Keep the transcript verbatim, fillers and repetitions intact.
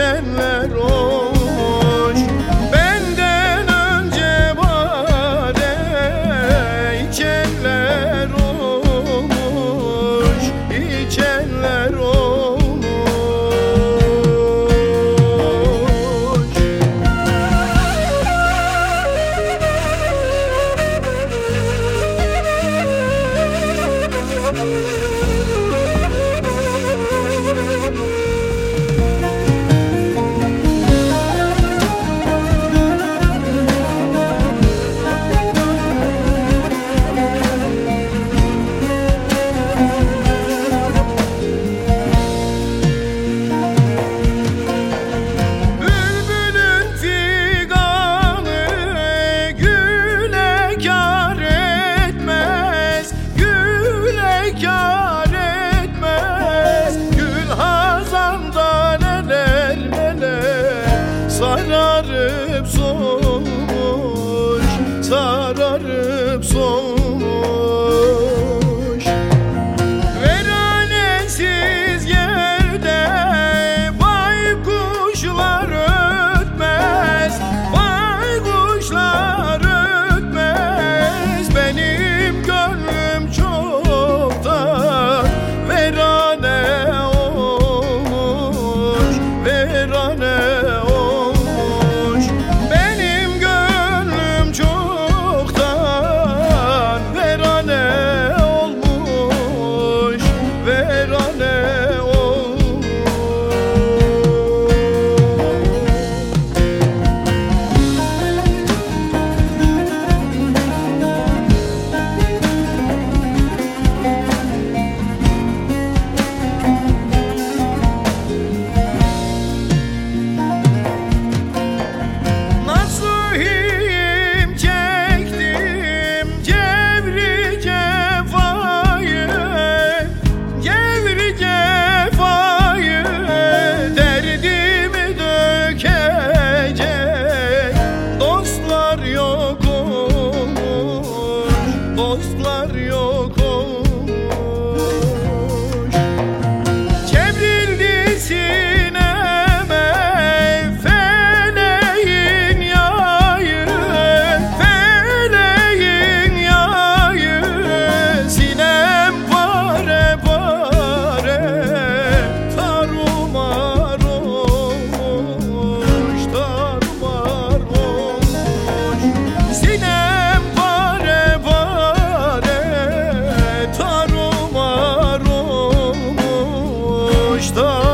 içenler hoş. Benden önce bade içenler hoş, içenler hoş. Sararıp solmuş, sararıp solmuş. Veranesiz yerde baykuşlar ötmez, baykuşlar ötmez. Benim gönlüm çoktan verane olmuş, verane. Dostlar yok olmuş. Çevrildi sineme feleğin yayı, feleğin yayı. Sinem pare pare tarumar olmuş, tarumar olmuş. Sinem pare pare tarumar olmuş da